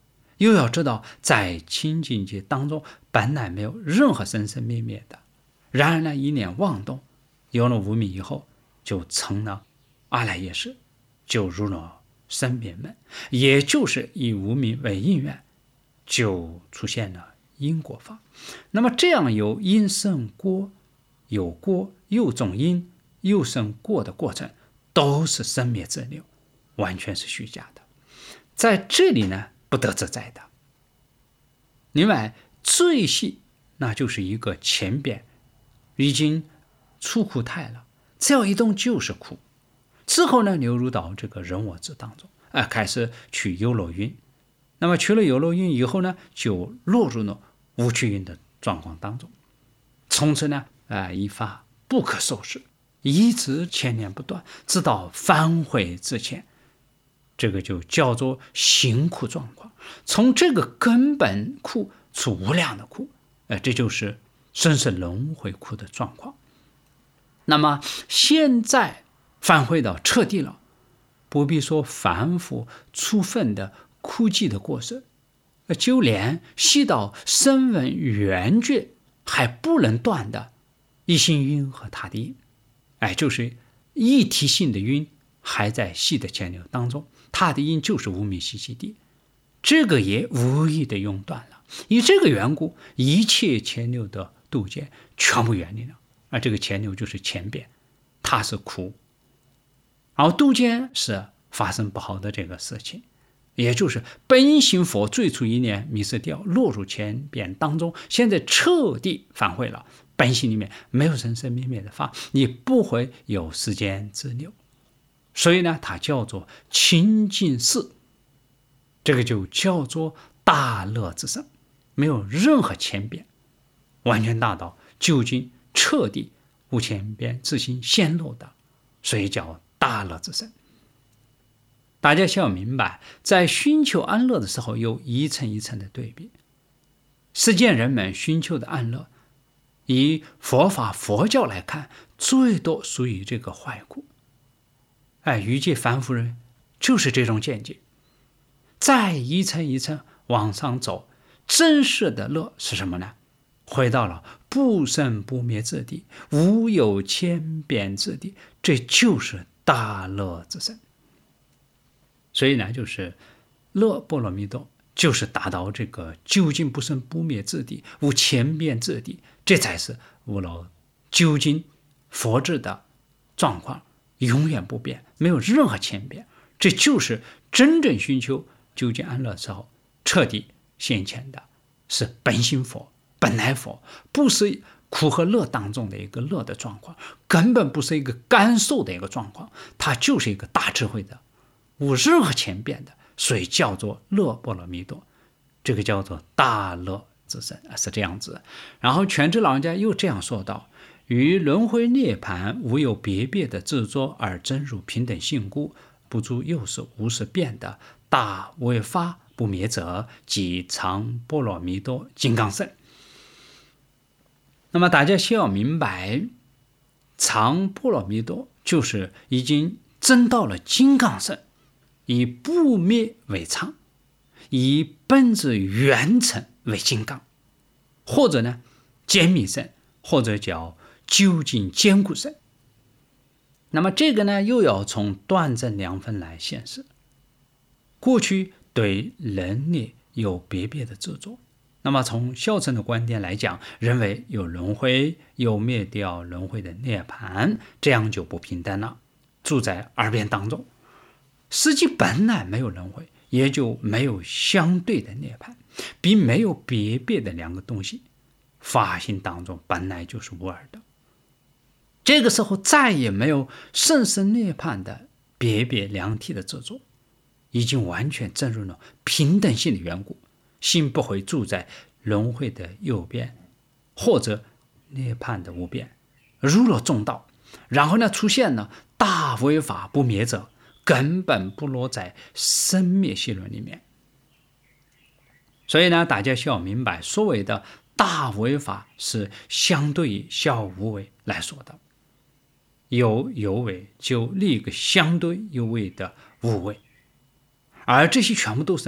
又要知道在清净界当中本来没有任何生生灭灭的，然而呢一念妄动，有了无明以后就成了阿赖耶识，就入了生灭门，也就是以无明为因缘，就出现了因果法。那么这样有因生果，有果又种因又生果的过程，都是生灭之流，完全是虚假的。在这里呢不得自在的。另外最细那就是一个前边已经出苦态了，只要一动就是苦，之后呢流入到这个人我执当中，开始取忧乐云。那么取了忧乐云以后呢，就落入了无趣云的状况当中，从此呢一发不可收拾，一直牵连不断，直到返回之前，这个就叫做行苦状况。从这个根本苦出无量的苦，这就是生死轮回苦的状况。那么现在返回到彻底了，不必说反复处分的苦寂的过程，就连细到声闻缘觉还不能断的一心晕和他的因，就是一体性的晕还在细的牵流当中，他的因就是无明习气地，这个也无意的用断了。以这个缘故，一切牵流的度界全部远离了。这个牵流就是前边，它是苦，而度界是发生不好的这个事情，也就是本心佛最初一念迷失掉，落入前边当中，现在彻底返回了本心里面，没有生生灭灭的法，你不会有时间之流，所以呢它叫做清净事，这个就叫做大乐之身，没有任何前边，完全大到究竟彻底无前边自心显露的，所以叫大乐之身。大家需要明白，在寻求安乐的时候有一层一层的对比。世间人们寻求的安乐，以佛法佛教来看，最多属于这个坏苦。欲界凡夫人就是这种见解。再一层一层往上走，真实的乐是什么呢？回到了不生不灭之地，无有千变之地，这就是大乐之身。所以呢，就是乐波罗蜜多，就是达到这个究竟不生不灭之地，无千变之地，这才是无了究竟佛智的状况，永远不变，没有任何千变。这就是真正寻求究竟安乐时候彻底现前的，是本心佛，本来佛，不是苦和乐当中的一个乐的状况，根本不是一个感受的一个状况，它就是一个大智慧的，无任何前变的，所以叫做乐波罗蜜多，这个叫做大乐之身，是这样子。然后全知老人家又这样说道：于轮回涅盘无有别的执着，而真如平等性故，不住又是无是变的大为法不灭者，即常波罗蜜多金刚身。那么大家需要明白，常波罗蜜多就是已经证到了金刚身，以不灭为常，以本质圆成为金刚，或者呢坚密身，或者叫究竟坚固身。那么这个呢又要从断证两分来显示。过去对人类有别的执着，那么从小乘的观点来讲，认为有轮回，有灭掉轮回的涅槃，这样就不平等了，住在二边当中。实际本来没有轮回，也就没有相对的涅槃，并没有别的两个东西，法性当中本来就是无二的。这个时候再也没有生死涅槃的别两体的执着，已经完全证入了平等性的缘故，心不会住在轮回的右边，或者涅槃的无边，入了中道，然后呢出现了大为法不灭者，根本不落在生灭系论里面。所以呢，大家需要明白，所谓的大为法是相对于小无为来说的，有为就立一个相对有为的无为，而这些全部都是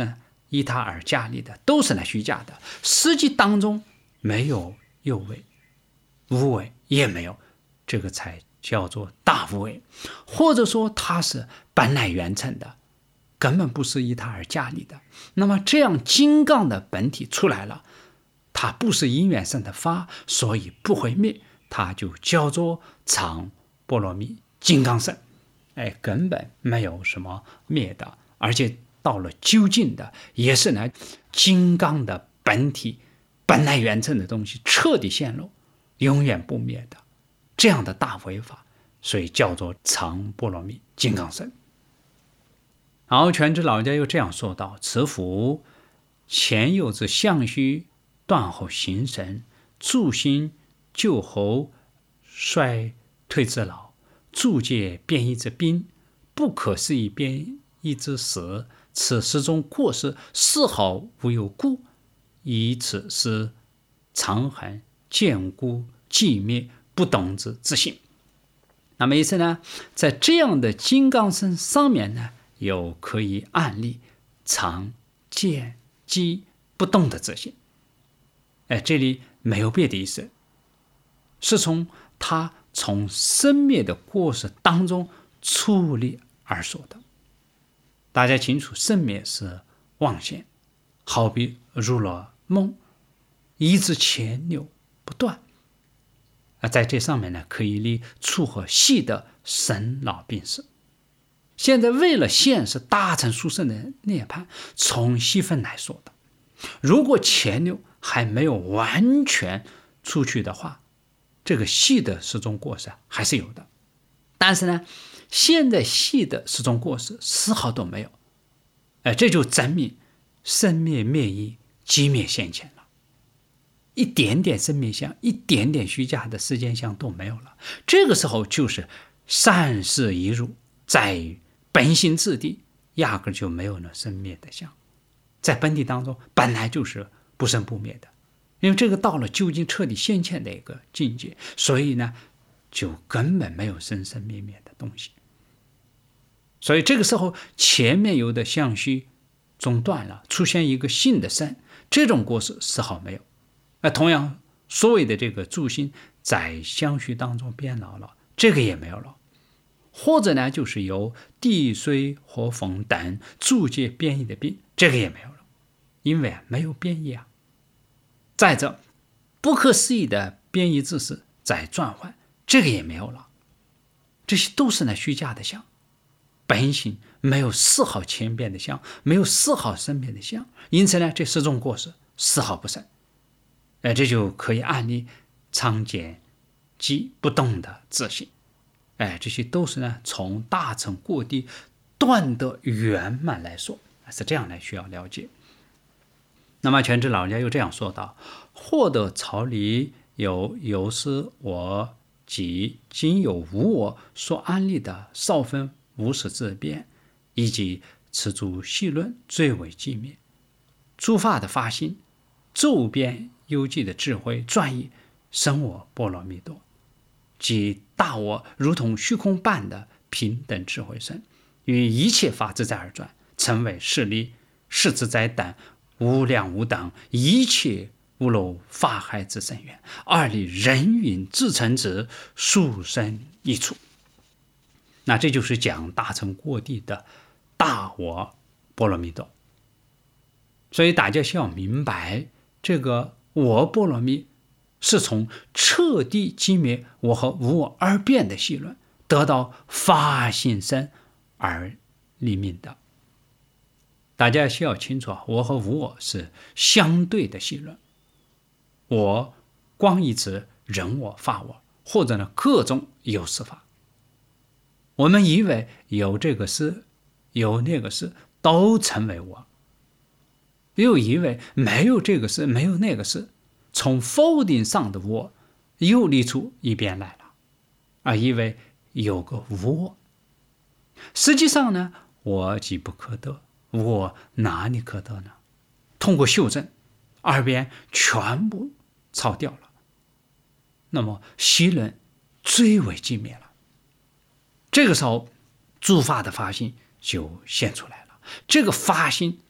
依他而驾立的，都是虚假的。实际当中没有有为，无为也没有，这个才叫做大无为。或者说它是本来原成的，根本不是依他而驾立的。那么这样金刚的本体出来了，它不是因缘生的法，所以不会灭，它就叫做常波罗蜜金刚身。根本没有什么灭的，而且到了究竟的也是呢金刚的本体本来原成的东西彻底显露，永远不灭的这样的大为法，所以叫做常波罗蜜金刚身。然后全知老人家又这样说道：此夫前有之相虚断后形神，助心救后衰退之老，助界变异之病，不可思议变异之时，此时中过失丝毫无有故，以此是常恒坚固寂灭不动之自性。那么意思呢，在这样的金刚身上面呢，有可以案例常见寂不动的自性。这里没有别的意思，是从他从生灭的过失当中处理而说的。大家清楚，生灭是妄现，好比入了梦，一直牵扭不断。在这上面呢，可以理处和细的生老病死。现在为了现实大乘殊胜的涅槃，从细分来说的。如果牵扭还没有完全出去的话，这个细的始终过失还是有的。但是呢，现在细的始终过失丝毫都没有。这就证明生灭灭异，寂灭现前了。一点点生灭相，一点点虚假的世间相都没有了。这个时候就是善事一入，在本心自地压根就没有了生灭的相，在本体当中本来就是不生不灭的。因为这个到了究竟彻底现前的一个境界，所以呢就根本没有生生灭灭的东西。所以这个时候前面有的相虚中断了，出现一个新的身，这种过失丝毫没有。同样所谓的这个助心在相虚当中变老了，这个也没有了。或者呢就是由地水火风等助界变异的病，这个也没有了，因为没有变异啊。再者不可思议的变异之势在转换，这个也没有了。这些都是虚假的相，本性没有丝毫迁变的相，没有丝毫生变的相，因此呢这十种过失丝毫不生。这就可以案例常见寂不动的自性。这些都是呢从大乘过地断得圆满来说，是这样来需要了解。那么全知老人家又这样说道：获得曹离有是我及今有无我所安立的少分无始自变，以及此诸细论最为寂灭，诸法的发心，周边幽寂的智慧转移生我波罗蜜多，即大我如同虚空般的平等智慧身，与一切法自在而转，成为势力世自在等无量无等一切无漏法海之深渊，二力人云自成之殊胜一处。那这就是讲大乘过地的大我波罗蜜多。所以大家需要明白，这个我波罗蜜是从彻底寂灭我和无我而变的细论，得到法性身而立命的。大家需要清楚，我和无我是相对的细论。我光一指人我法我，或者呢各种有事法。我们以为有这个事有那个事都成为我，又以为没有这个事没有那个事，从否定上的我又立出一边来了，而以为有个无我。实际上呢，我即不可得，我哪里可得呢？通过修正，二边全部抄掉了，那么细论最为寂灭了。这个时候诸法的发心就现出来了。这个发心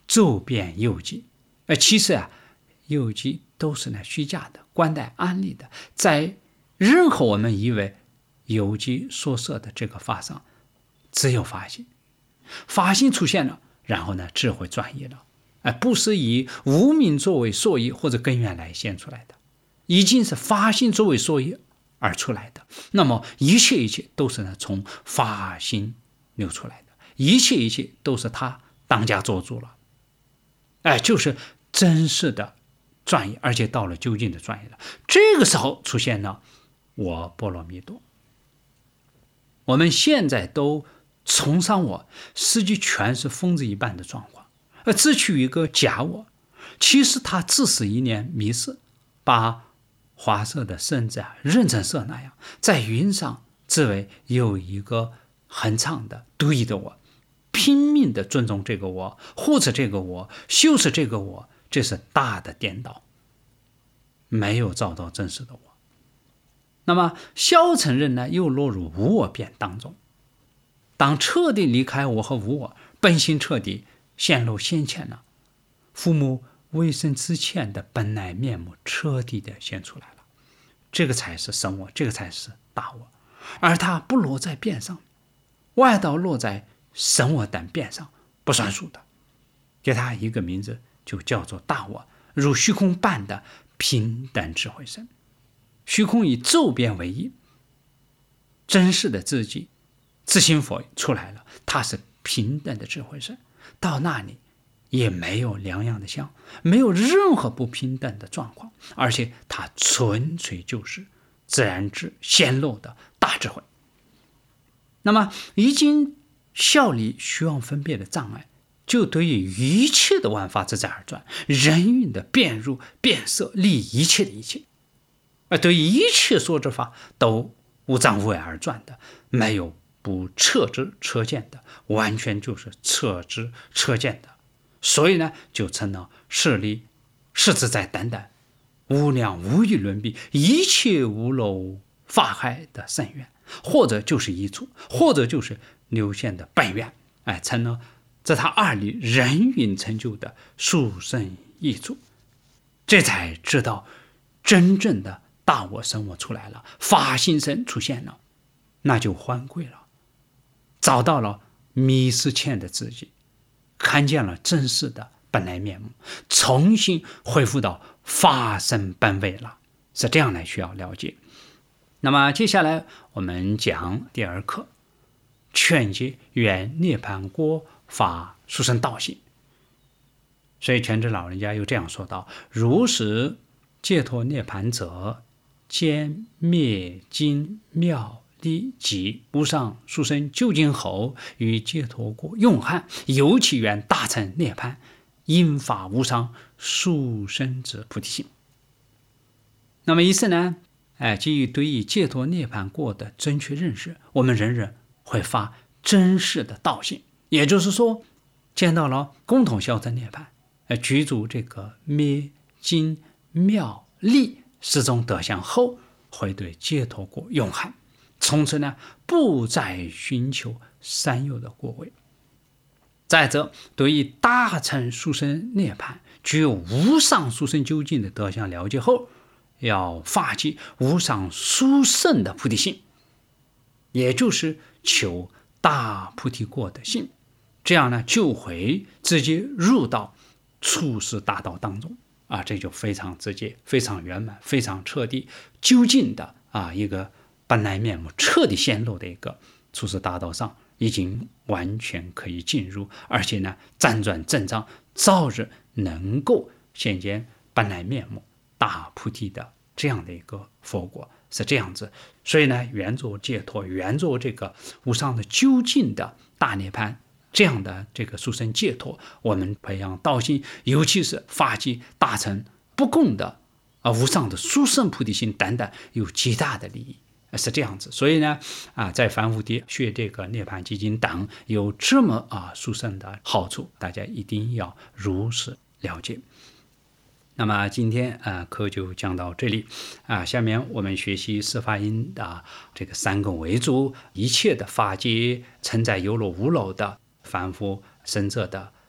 周遍诱机。其实诱机都是虚假的，冠带安利的，在任何我们以为诱机所设的这个法上，只有法性。法性出现了，然后智慧转移了，不是以无明作为所依或者根源来现出来的，已经是法性作为所依而出来的。那么一切都是从法性流出来的，一切都是他当家做主了，就是真实的转移，而且到了究竟的转移了。这个时候出现了我波罗蜜多。我们现在都崇尚我，实际全是疯子一般的状况，只取一个假我。其实他只是一念迷失，把花色的绳子认成色那样，在云上只为有一个很长的独一的我，拼命的尊重这个我，护持这个我，修持这个我，这是大的颠倒，没有找到真实的我。那么小乘人又落入无我辩当中。当彻底离开我和无我，本性彻底显露显前了，父母未生之前的本来面目彻底的显出来了，这个才是生我，这个才是大我。而它不落在辩上，外道落在生我等辩上，不算数的。给它一个名字，就叫做大我，如虚空般的平等智慧身。虚空以周遍为一，真实的自己自性佛出来了，它是平等的智慧身，到那里也没有两样的相，没有任何不平等的状况，而且它纯粹就是自然智显露的大智慧。那么已经效离虚妄分别的障碍，就对于一切的万法自在而转，人运的变入变色，立一切的一切，对于一切所知法都无障无碍而转的，没有不彻知彻见的，完全就是彻知彻见的。所以就成了势力是自在等等无量无与伦比，一切无漏法海的深渊，或者就是一处，或者就是流现的本源，成了在他二里人运成就的殊胜一处。这才知道真正的大我生我出来了，法性身出现了，那就还归了，找到了迷失前的自己，看见了真实的本来面目，重新恢复到法身本位了，是这样来需要了解。那么接下来我们讲第二课，劝解愿涅槃果法殊胜道性。所以全知老人家又这样说道：如是解脱涅槃者，兼灭尽妙利及无上殊胜究竟后，与解脱果永汉，尤其愿大乘涅槃，因法无上殊胜之菩提心。那么意思基于对于解脱涅槃果的正确认识，我们人人会发真实的道性，也就是说见到了共同消成涅槃，居住这个灭尽妙利四种德相后，会对解脱果永汉，从此不再寻求三有的果位。再者，对于大乘殊胜涅槃具有无上殊胜究竟的德相了解后，要发起无上殊胜的菩提心，也就是求大菩提果的心，这样就会直接入到处世大道当中这就非常直接，非常圆满，非常彻底究竟的一个本来面目彻底显露的一个处世大道上，已经完全可以进入，而且辗转正章，早日能够显见本来面目大菩提的这样的一个佛果，是这样子。所以圆着解脱，圆着这个无上的究竟的大涅槃，这样的这个殊胜解脱，我们培养道心，尤其是发起大乘不共的无上的殊胜菩提心等等，有极大的利益，是这样子。所以在凡夫地学这个涅槃基金等有这么殊胜的好处，大家一定要如实了解。那么今天课就讲到这里下面我们学习四法印的这个三根为主，一切的法界承载有漏无漏的凡夫生者的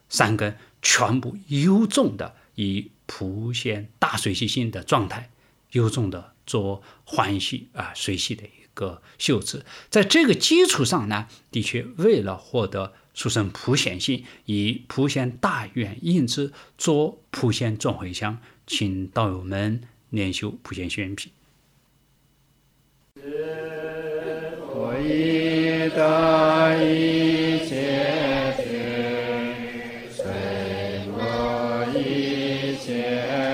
三根全部由衷的以普贤大随喜心的状态，由衷的做欢喜随喜的一个修持。在这个基础上呢，的确为了获得殊胜普贤心，以普贤大愿印之做普贤众回向，请道友们念修普贤行愿品。我以大一切随我一切